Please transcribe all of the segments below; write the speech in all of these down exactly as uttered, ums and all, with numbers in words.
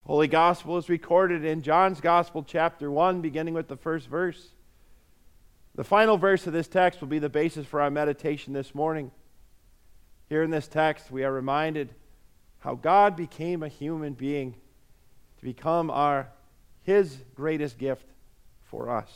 Holy Gospel is recorded in John's Gospel, chapter one, beginning with the first verse. The final verse of this text will be the basis for our meditation this morning. Here in this text, we are reminded how God became a human being to become our His greatest gift for us.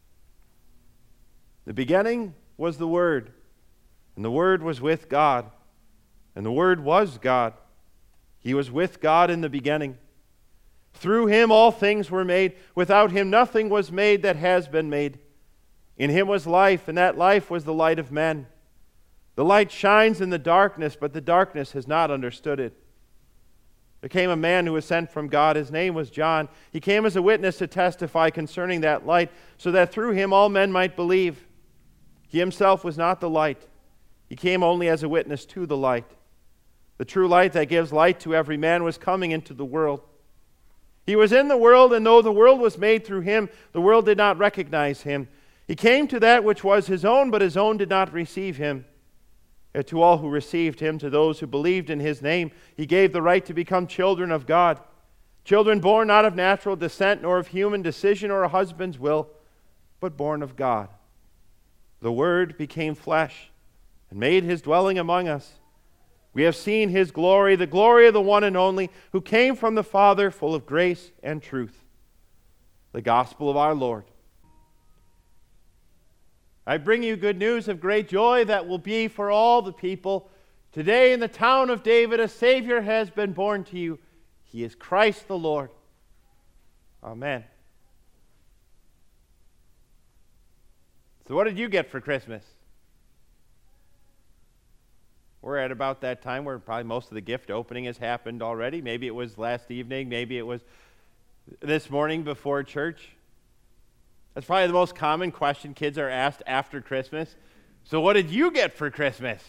The beginning was the Word, and the Word was with God, and the Word was God. He was with God in the beginning. Through Him all things were made. Without Him nothing was made that has been made. In Him was life, and that life was the light of men. The light shines in the darkness, but the darkness has not understood it. There came a man who was sent from God. His name was John. He came as a witness to testify concerning that light, so that through him all men might believe. He himself was not the light. He came only as a witness to the light. The true light that gives light to every man was coming into the world. He was in the world, and though the world was made through him, the world did not recognize him. He came to that which was his own, but his own did not receive him. Yet to all who received him, to those who believed in his name, he gave the right to become children of God. Children born not of natural descent, nor of human decision or a husband's will, but born of God. The Word became flesh and made his dwelling among us. We have seen his glory, the glory of the one and only, who came from the Father, full of grace and truth. The gospel of our Lord. I bring you good news of great joy that will be for all the people. Today in the town of David, a Savior has been born to you. He is Christ the Lord. Amen. So what did you get for Christmas? We're at about that time where probably most of the gift opening has happened already. Maybe it was last evening. Maybe it was this morning before church. That's probably the most common question kids are asked after Christmas. So what did you get for Christmas?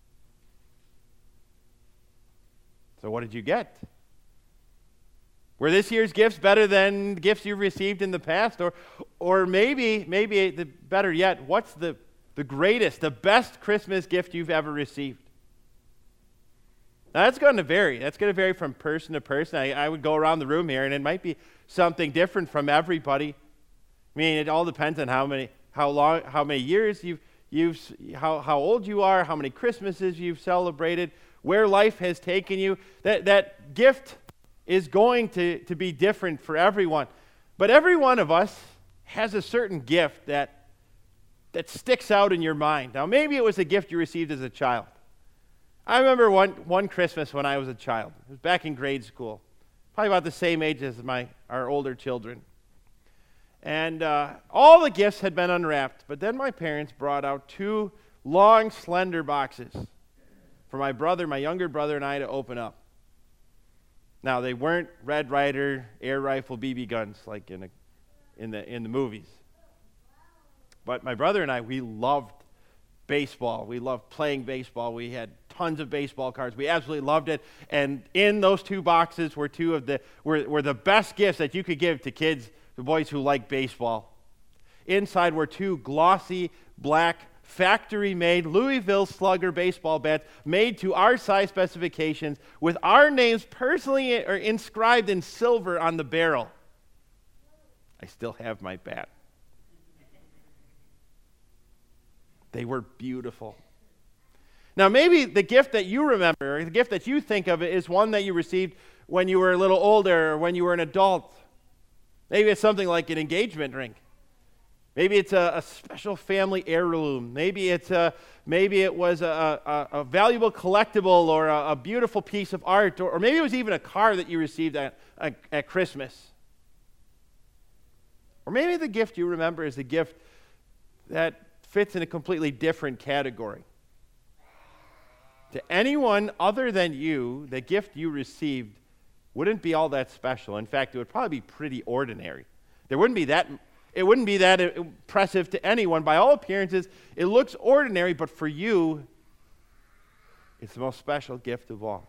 So what did you get? Were this year's gifts better than gifts you've received in the past? Or or maybe, maybe the, better yet, what's the, the greatest, the best Christmas gift you've ever received? Now, that's going to vary. That's going to vary from person to person. I, I would go around the room here, and it might be something different from everybody. I mean, it all depends on how many, how long, how many years you've, you've, how how old you are, how many Christmases you've celebrated, where life has taken you. That that gift is going to, to be different for everyone. But every one of us has a certain gift that that sticks out in your mind. Now, maybe it was a gift you received as a child. I remember one, one Christmas when I was a child. It was back in grade school, probably about the same age as my our older children. And uh, all the gifts had been unwrapped, but then my parents brought out two long, slender boxes for my brother, my younger brother, and I to open up. Now, they weren't Red Ryder air rifle B B guns like in, a, in, the, in the movies. But my brother and I, we loved baseball. We loved playing baseball. We had tons of baseball cards. We absolutely loved it. And in those two boxes were two of the were, were the best gifts that you could give to kids, the boys who like baseball. Inside were two glossy black factory-made Louisville Slugger baseball bats made to our size specifications with our names personally or inscribed in silver on the barrel. I still have my bat. They were beautiful. Now, maybe the gift that you remember, or the gift that you think of is one that you received when you were a little older or when you were an adult. Maybe it's something like an engagement ring. Maybe it's a, a special family heirloom. Maybe it's a, maybe it was a, a, a valuable collectible or a, a beautiful piece of art, or, or maybe it was even a car that you received at, at, at Christmas. Or maybe the gift you remember is a gift that fits in a completely different category. To anyone other than you, the gift you received wouldn't be all that special. In fact, it would probably be pretty ordinary. There wouldn't be that, it wouldn't be that impressive to anyone. By all appearances, it looks ordinary, but for you, it's the most special gift of all.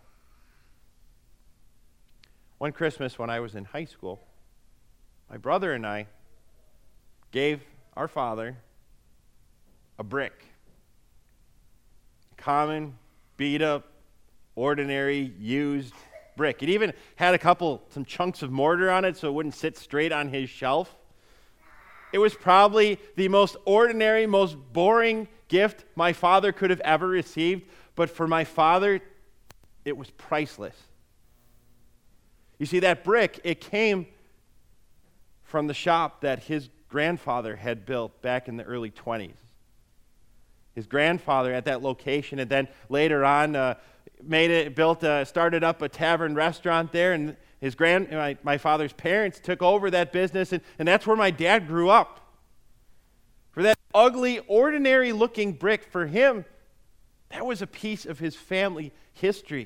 One Christmas when I was in high school, my brother and I gave our father a brick. Common, beat up, ordinary, used brick. It even had a couple, some chunks of mortar on it so it wouldn't sit straight on his shelf. It was probably the most ordinary, most boring gift my father could have ever received, but for my father, it was priceless. You see, that brick, it came from the shop that his grandfather had built back in the early twenties. His grandfather at that location, and then later on uh, made it, built, uh, started up a tavern restaurant there, and his grand, my, my father's parents took over that business, and, and that's where my dad grew up. For that ugly, ordinary-looking brick, for him, that was a piece of his family history.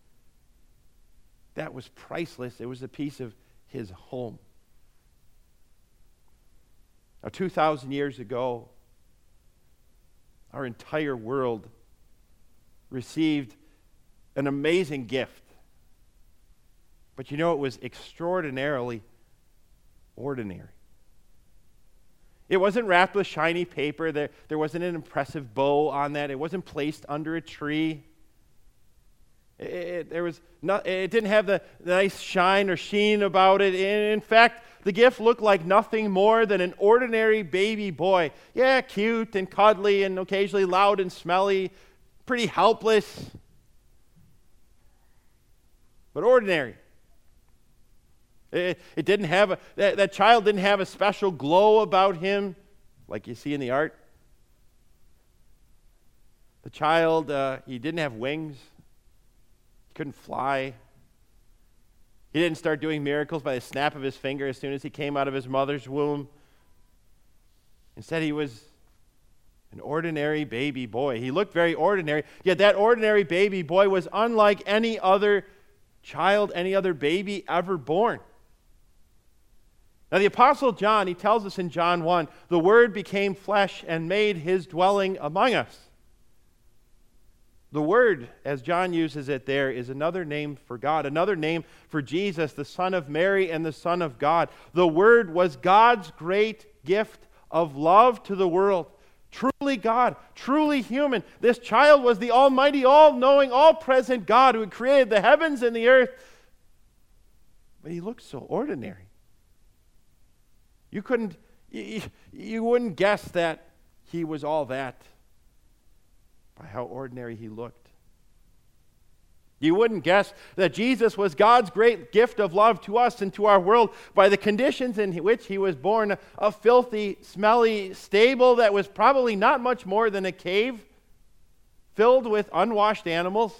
That was priceless. It was a piece of his home. Now, two thousand years ago, our entire world received an amazing gift. But you know, it was extraordinarily ordinary. It wasn't wrapped with shiny paper. There, there wasn't an impressive bow on that. It wasn't placed under a tree. It, it, there was not, it didn't have the nice shine or sheen about it. In, in fact, the gift looked like nothing more than an ordinary baby boy. Yeah, cute and cuddly and occasionally loud and smelly, pretty helpless, but ordinary. It, it didn't have a, that, that child didn't have a special glow about him like you see in the art. The child, uh, he didn't have wings. He couldn't fly. He didn't start doing miracles by the snap of his finger as soon as he came out of his mother's womb. Instead, he was an ordinary baby boy. He looked very ordinary, yet that ordinary baby boy was unlike any other child, any other baby ever born. Now, the Apostle John, he tells us in John one, the Word became flesh and made his dwelling among us. The Word, as John uses it there, is another name for God, another name for Jesus, the Son of Mary and the Son of God. The Word was God's great gift of love to the world. Truly God, truly human. This child was the almighty, all-knowing, all-present God who had created the heavens and the earth. But he looked so ordinary. You couldn't, you, you wouldn't guess that he was all that by how ordinary he looked. You wouldn't guess that Jesus was God's great gift of love to us and to our world by the conditions in which he was born, a filthy, smelly stable that was probably not much more than a cave filled with unwashed animals.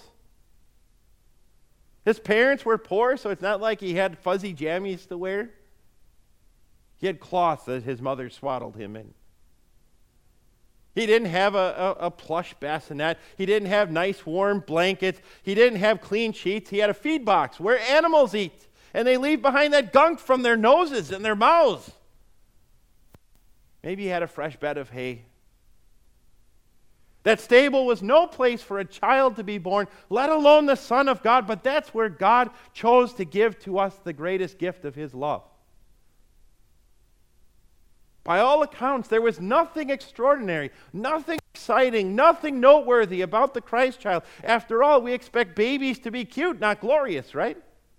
His parents were poor, so it's not like he had fuzzy jammies to wear. He had cloths that his mother swaddled him in. He didn't have a, a, a plush bassinet. He didn't have nice warm blankets. He didn't have clean sheets. He had a feed box where animals eat, and they leave behind that gunk from their noses and their mouths. Maybe he had a fresh bed of hay. That stable was no place for a child to be born, let alone the Son of God, but that's where God chose to give to us the greatest gift of his love. By all accounts, there was nothing extraordinary, nothing exciting, nothing noteworthy about the Christ child. After all, we expect babies to be cute, not glorious, right?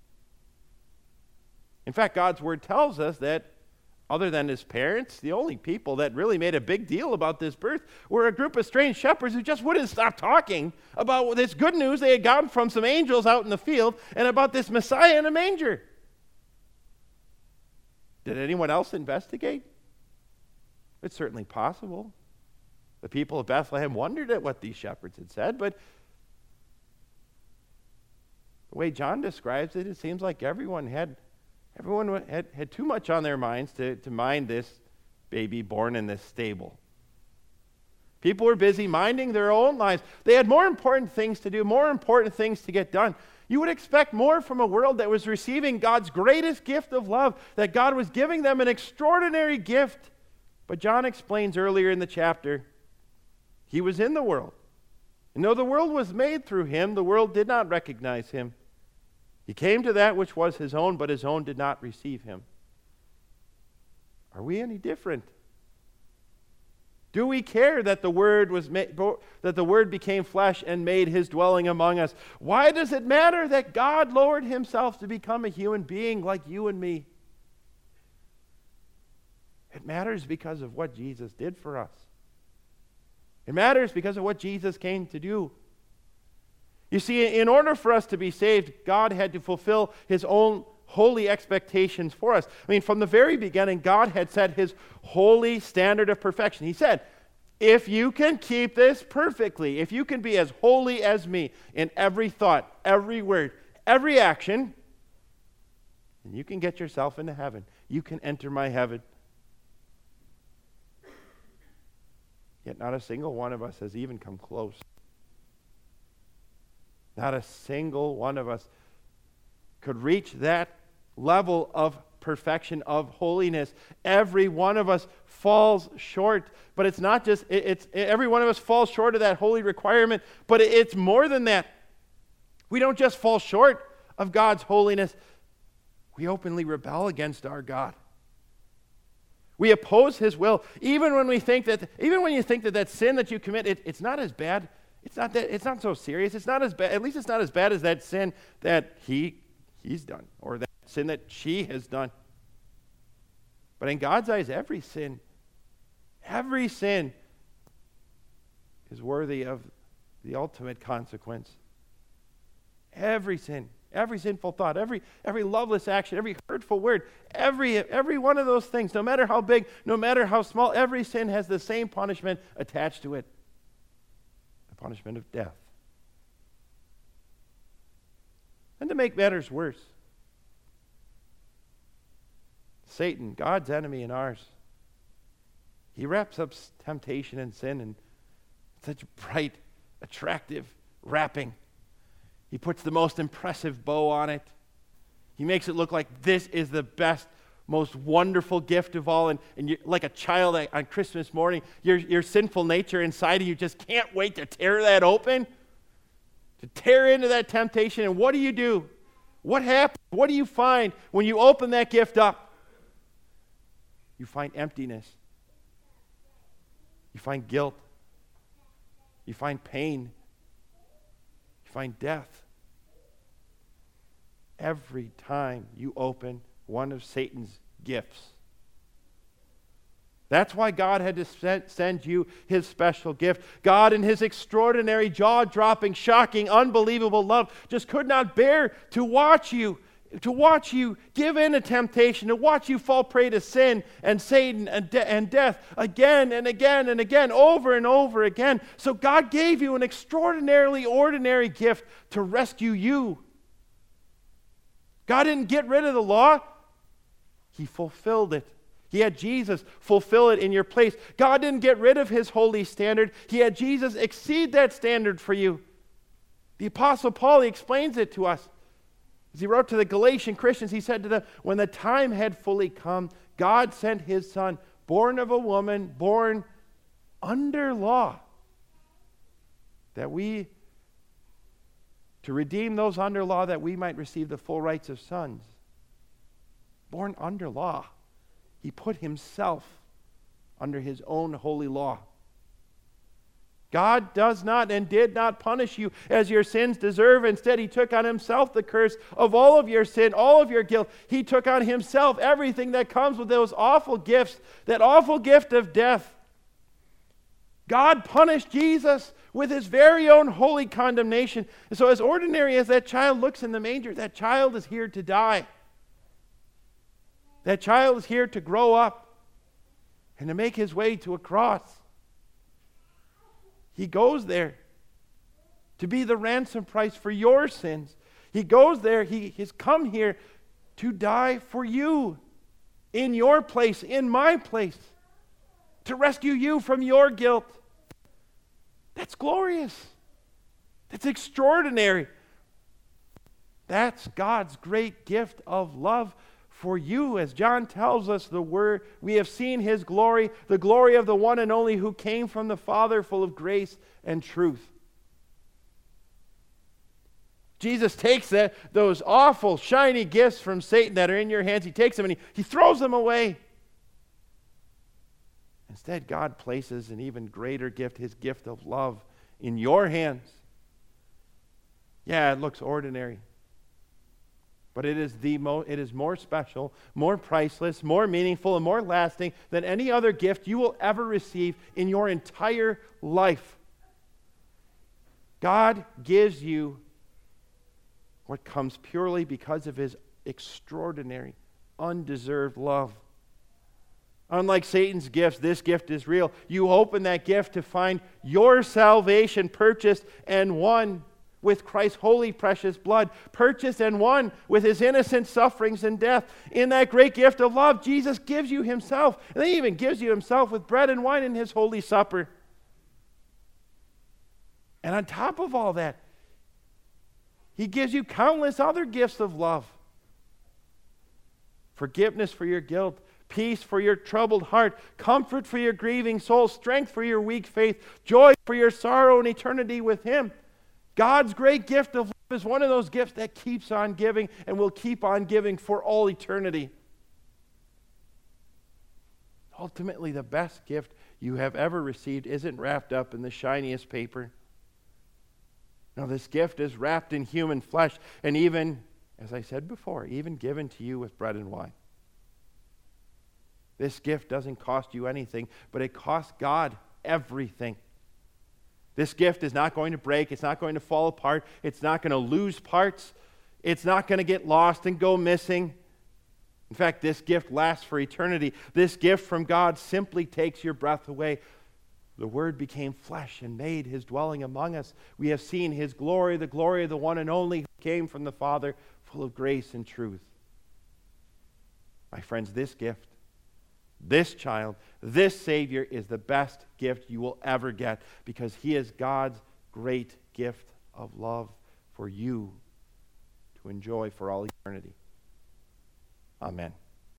In fact, God's word tells us that other than his parents, the only people that really made a big deal about this birth were a group of strange shepherds who just wouldn't stop talking about this good news they had gotten from some angels out in the field and about this Messiah in a manger. Did anyone else investigate? It's certainly possible. The people of Bethlehem wondered at what these shepherds had said, but the way John describes it, it seems like everyone had everyone had, had too much on their minds to, to mind this baby born in this stable. People were busy minding their own lives. They had more important things to do, more important things to get done. You would expect more from a world that was receiving God's greatest gift of love, that God was giving them an extraordinary gift. But John explains earlier in the chapter, he was in the world. And though the world was made through him, the world did not recognize him. He came to that which was his own, but his own did not receive him. Are we any different? Do we care that the Word was ma- that the Word became flesh and made His dwelling among us? Why does it matter that God lowered Himself to become a human being like you and me? It matters because of what Jesus did for us. It matters because of what Jesus came to do. You see, in order for us to be saved, God had to fulfill His own holy expectations for us. I mean, from the very beginning, God had set His holy standard of perfection. He said, if you can keep this perfectly, if you can be as holy as me in every thought, every word, every action, then you can get yourself into heaven. You can enter my heaven. Yet not a single one of us has even come close. Not a single one of us could reach that level of perfection, of holiness. Every one of us falls short. But it's not just, it, it's every one of us falls short of that holy requirement, but it, it's more than that. We don't just fall short of God's holiness. We openly rebel against our God. We oppose His will. Even when we think that, even when you think that that sin that you commit, it, it's not as bad. It's not that. It's not so serious. It's not as bad. At least it's not as bad as that sin that he, he's done, or that sin that she has done. But in God's eyes, every sin, every sin is worthy of the ultimate consequence. Every sin, every sinful thought, every every loveless action, every hurtful word, every every one of those things, no matter how big, no matter how small, every sin has the same punishment attached to it. The punishment of death. And to make matters worse, Satan, God's enemy and ours, he wraps up temptation and sin in such bright, attractive wrapping. He puts the most impressive bow on it. He makes it look like this is the best, most wonderful gift of all. And, and you're like a child on Christmas morning, your, your sinful nature inside of you just can't wait to tear that open, to tear into that temptation. And what do you do? What happens? What do you find when you open that gift up? You find emptiness. You find guilt. You find pain. You find death. Every time you open one of Satan's gifts. That's why God had to send you His special gift. God, in His extraordinary, jaw-dropping, shocking, unbelievable love, just could not bear to watch you, to watch you give in to temptation, to watch you fall prey to sin and Satan and, de- and death again and again and again, over and over again. So God gave you an extraordinarily ordinary gift to rescue you. God didn't get rid of the law. He fulfilled it. He had Jesus fulfill it in your place. God didn't get rid of His holy standard. He had Jesus exceed that standard for you. The Apostle Paul, he explains it to us. As he wrote to the Galatian Christians, he said to them, when the time had fully come, God sent His Son, born of a woman, born under law, that we, to redeem those under law, that we might receive the full rights of sons. Born under law. He put Himself under His own holy law. God does not and did not punish you as your sins deserve. Instead, He took on Himself the curse of all of your sin, all of your guilt. He took on Himself everything that comes with those awful gifts, that awful gift of death. God punished Jesus with His very own holy condemnation. And so as ordinary as that child looks in the manger, that child is here to die. That child is here to grow up and to make his way to a cross. He goes there to be the ransom price for your sins. He goes there, he has come here to die for you, in your place, in my place, to rescue you from your guilt. That's glorious. That's extraordinary. That's God's great gift of love for you. As John tells us, the word, we have seen His glory, the glory of the one and only who came from the Father, full of grace and truth. Jesus takes that, those awful, shiny gifts from Satan that are in your hands. He takes them and he, he throws them away. Instead, God places an even greater gift, his gift of love, in your hands. Yeah, it looks ordinary. But it is the mo- it is more special, more priceless, more meaningful, and more lasting than any other gift you will ever receive in your entire life. God gives you what comes purely because of his extraordinary, undeserved love. Unlike Satan's gifts, this gift is real. You open that gift to find your salvation purchased and won with Christ's holy, precious blood, purchased and won with his innocent sufferings and death. In that great gift of love, Jesus gives you himself. And he even gives you himself with bread and wine in his holy supper. And on top of all that, he gives you countless other gifts of love. Forgiveness for your guilt, peace for your troubled heart, comfort for your grieving soul, strength for your weak faith, joy for your sorrow, and eternity with him. God's great gift of love is one of those gifts that keeps on giving and will keep on giving for all eternity. Ultimately, the best gift you have ever received isn't wrapped up in the shiniest paper. No, this gift is wrapped in human flesh and even, as I said before, even given to you with bread and wine. This gift doesn't cost you anything, but it costs God everything. This gift is not going to break. It's not going to fall apart. It's not going to lose parts. It's not going to get lost and go missing. In fact, this gift lasts for eternity. This gift from God simply takes your breath away. The Word became flesh and made his dwelling among us. We have seen his glory, the glory of the one and only who came from the Father, full of grace and truth. My friends, this gift, this child, this Savior is the best gift you will ever get because he is God's great gift of love for you to enjoy for all eternity. Amen.